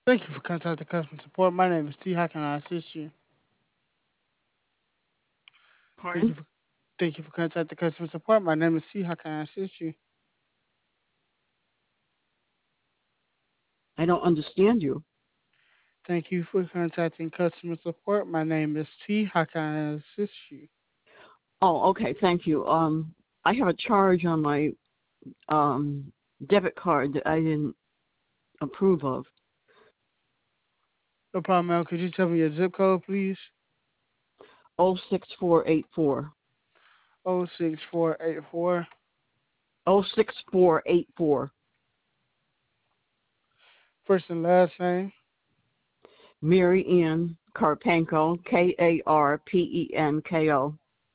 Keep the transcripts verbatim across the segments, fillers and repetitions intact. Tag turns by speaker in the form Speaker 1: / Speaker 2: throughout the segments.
Speaker 1: Thank you for contacting customer support. My name is T. How can I assist you? Thank you
Speaker 2: Pardon?
Speaker 1: for thank you for contacting customer support. My name is T. How can I assist you?
Speaker 2: I don't understand you.
Speaker 1: Thank you for contacting customer support. My name is T. How can I assist you?
Speaker 2: Oh, okay, thank you. Um, I have a charge on my um debit card that I didn't approve of.
Speaker 1: No problem, ma'am. Could you tell me your zip code, please?
Speaker 2: Oh six four eight four.
Speaker 1: Oh six four eight four.
Speaker 2: Oh six four eight four.
Speaker 1: First and last name.
Speaker 2: Mary Ann Karpenko, K A R P E N K O.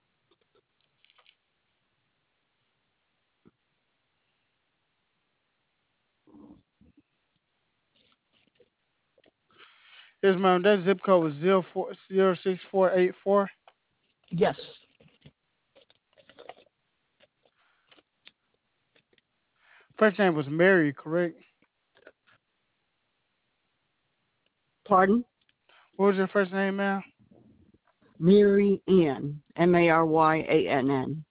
Speaker 1: Yes, ma'am. That zip code was zero four zero six four eight four.
Speaker 2: Yes.
Speaker 1: First name was Mary, correct?
Speaker 2: Pardon?
Speaker 1: What was your first name, ma'am?
Speaker 2: Mary Ann, M A R Y A N N.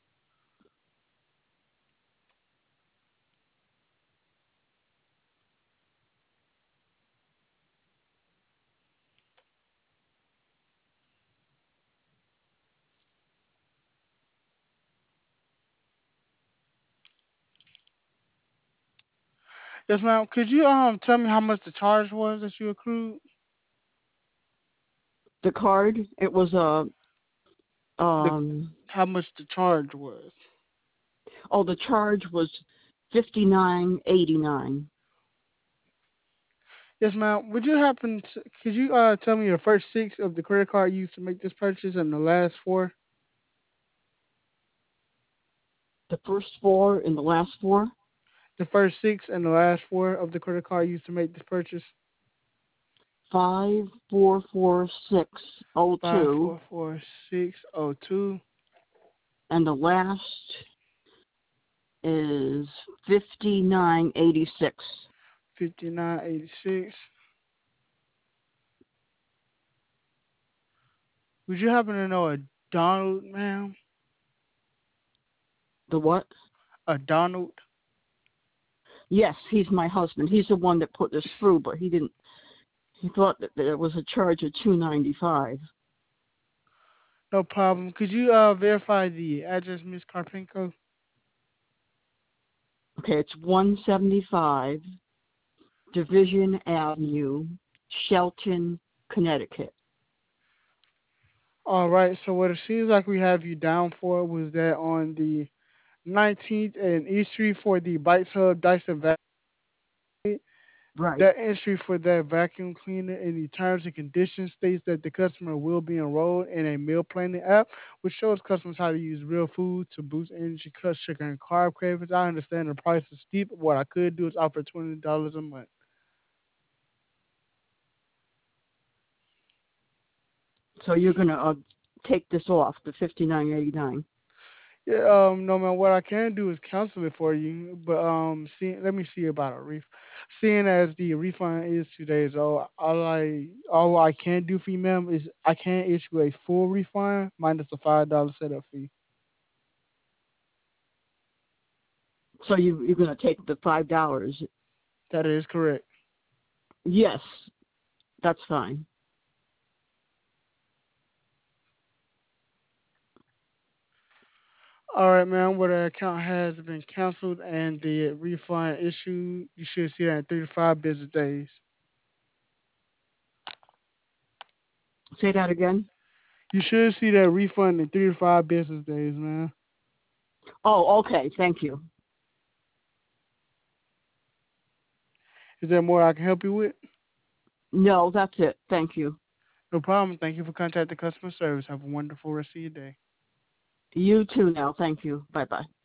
Speaker 1: Yes, ma'am. Could you um tell me how much the charge was that you accrued?
Speaker 2: The card, it was a,
Speaker 1: The
Speaker 2: um,
Speaker 1: how much the charge was?
Speaker 2: oh, the charge was fifty-nine eighty-nine.
Speaker 1: Yes, ma'am. Would you happen to, could you uh tell me the first six of the credit card used to make this purchase and the last four?
Speaker 2: The first four and the last four?
Speaker 1: The first six and the last four of the credit card used to make this purchase?
Speaker 2: Five four four six oh
Speaker 1: Five
Speaker 2: two,
Speaker 1: four four six oh two.
Speaker 2: and the last is fifty-nine eighty-six.
Speaker 1: Fifty nine eighty six. Would you happen to know a Donald, ma'am?
Speaker 2: The what?
Speaker 1: A Donald?
Speaker 2: Yes, he's my husband. He's the one that put this through, but he didn't. He thought that there was a charge of two ninety-five.
Speaker 1: No problem. Could you uh verify the address, Miss Karpenko?
Speaker 2: Okay, it's one seventy-five Division Avenue, Shelton, Connecticut.
Speaker 1: All right. So what it seems like we have you down for was that on the nineteenth and East Street for the Bites Hub Dyson vacuum.
Speaker 2: Right.
Speaker 1: That entry for that vacuum cleaner in the terms and conditions states that the customer will be enrolled in a meal planning app, which shows customers how to use real food to boost energy, cut sugar and carb cravings. I understand the price is steep. What I could do is offer twenty dollars a month.
Speaker 2: So you're gonna uh, take this off the fifty-nine eighty-nine.
Speaker 1: Yeah, um, no man. What I can do is cancel it for you, but um, see, let me see about a ref. Seeing as the refund is two days old, all I all I can do for you, ma'am, is I can issue a full refund minus a five dollar setup fee.
Speaker 2: So you, you're gonna take the five dollars.
Speaker 1: That is correct.
Speaker 2: Yes, that's fine.
Speaker 1: All right, ma'am. Well, the account has been canceled and the refund issued. You should see that in three to five business days.
Speaker 2: Say that again.
Speaker 1: You should see that refund in three to five business days, man.
Speaker 2: Oh, okay. Thank you.
Speaker 1: Is there more I can help you with?
Speaker 2: No, that's it. Thank you.
Speaker 1: No problem. Thank you for contacting customer service. Have a wonderful rest of your day.
Speaker 2: You too now. Thank you. Bye bye.